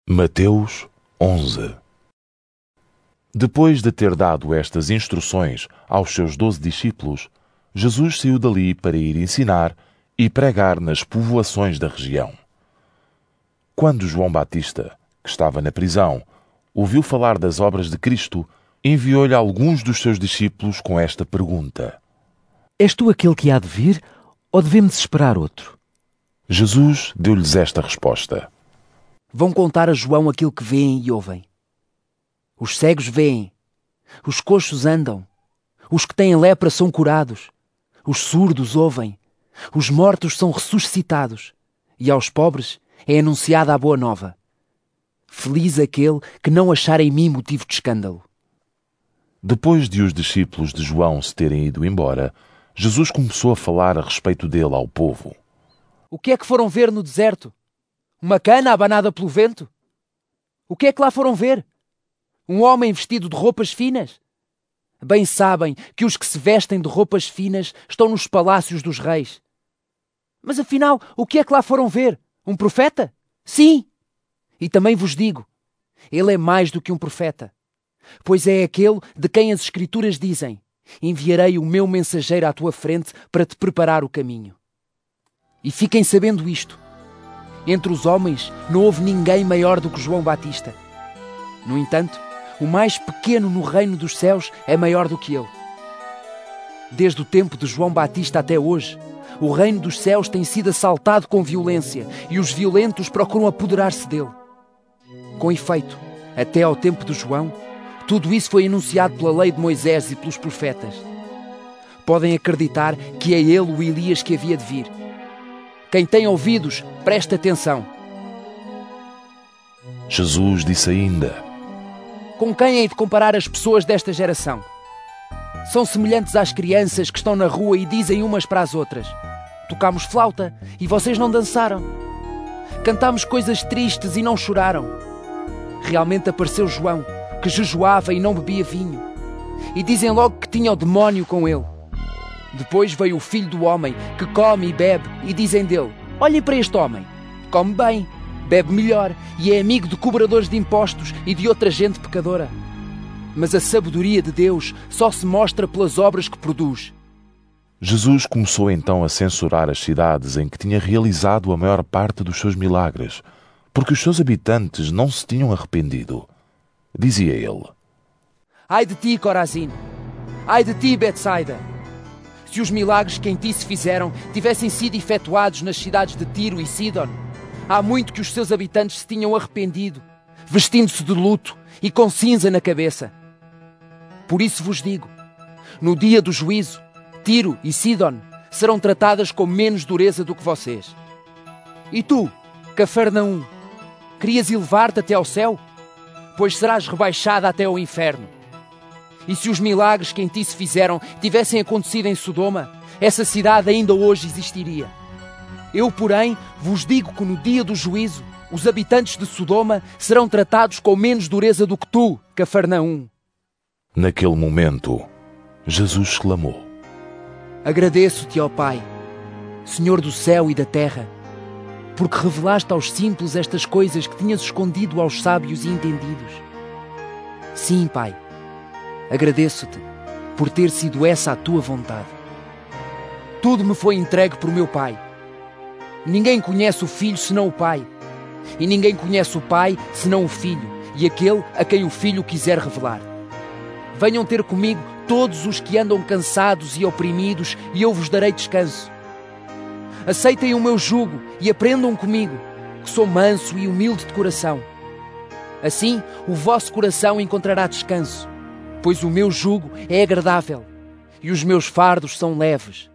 Mateus 11. Depois de ter dado estas instruções aos seus 12 discípulos, Jesus saiu dali para ir ensinar e pregar nas povoações da região. Quando João Batista, que estava na prisão, ouviu falar das obras de Cristo, enviou-lhe alguns dos seus discípulos com esta pergunta: És tu aquele que há de vir, ou devemos esperar outro? Jesus deu-lhes esta resposta: Vão contar a João aquilo que veem e ouvem. Os cegos veem, os coxos andam, os que têm lepra são curados, os surdos ouvem, os mortos são ressuscitados, e aos pobres é anunciada a boa nova. Feliz aquele que não achar em mim motivo de escândalo. Depois de os discípulos de João se terem ido embora, Jesus começou a falar a respeito dele ao povo. O que é que foram ver no deserto? Uma cana abanada pelo vento? O que é que lá foram ver? Um homem vestido de roupas finas? Bem sabem que os que se vestem de roupas finas estão nos palácios dos reis. Mas afinal, o que é que lá foram ver? Um profeta? Sim! E também vos digo, ele é mais do que um profeta, pois é aquele de quem as Escrituras dizem: enviarei o meu mensageiro à tua frente para te preparar o caminho. E fiquem sabendo isto: entre os homens não houve ninguém maior do que João Batista. No entanto, o mais pequeno no reino dos céus é maior do que ele. Desde o tempo de João Batista até hoje, o reino dos céus tem sido assaltado com violência e os violentos procuram apoderar-se dele. Com efeito, até ao tempo de João, tudo isso foi anunciado pela lei de Moisés e pelos profetas. Podem acreditar que é ele o Elias que havia de vir. Quem tem ouvidos, preste atenção. Jesus disse ainda: Com quem hei de comparar as pessoas desta geração? São semelhantes às crianças que estão na rua e dizem umas para as outras: tocámos flauta e vocês não dançaram. Cantámos coisas tristes e não choraram. Realmente apareceu João, que jejuava e não bebia vinho. E dizem logo que tinha o demónio com ele. Depois veio o Filho do Homem, que come e bebe, e dizem dele: olhem para este homem, come bem, bebe melhor, e é amigo de cobradores de impostos e de outra gente pecadora. Mas a sabedoria de Deus só se mostra pelas obras que produz. Jesus começou então a censurar as cidades em que tinha realizado a maior parte dos seus milagres, porque os seus habitantes não se tinham arrependido. Dizia ele: Ai de ti, Corazim! Ai de ti, Betsaida! Se os milagres que em ti se fizeram tivessem sido efetuados nas cidades de Tiro e Sidon, há muito que os seus habitantes se tinham arrependido, vestindo-se de luto e com cinza na cabeça. Por isso vos digo, no dia do juízo, Tiro e Sidon serão tratadas com menos dureza do que vocês. E tu, Cafarnaum, querias elevar-te até ao céu? Pois serás rebaixada até ao inferno. E se os milagres que em ti se fizeram tivessem acontecido em Sodoma, essa cidade ainda hoje existiria. Eu, porém, vos digo que no dia do juízo, os habitantes de Sodoma serão tratados com menos dureza do que tu, Cafarnaum. Naquele momento, Jesus clamou: Agradeço-te, ó Pai, Senhor do céu e da terra, porque revelaste aos simples estas coisas que tinhas escondido aos sábios e entendidos. Sim, Pai, agradeço-te por ter sido essa a tua vontade. Tudo me foi entregue por meu Pai. Ninguém conhece o Filho senão o Pai, e ninguém conhece o Pai senão o Filho, e aquele a quem o Filho quiser revelar. Venham ter comigo todos os que andam cansados e oprimidos, e eu vos darei descanso. Aceitem o meu jugo e aprendam comigo, que sou manso e humilde de coração. Assim, o vosso coração encontrará descanso, pois o meu jugo é agradável e os meus fardos são leves.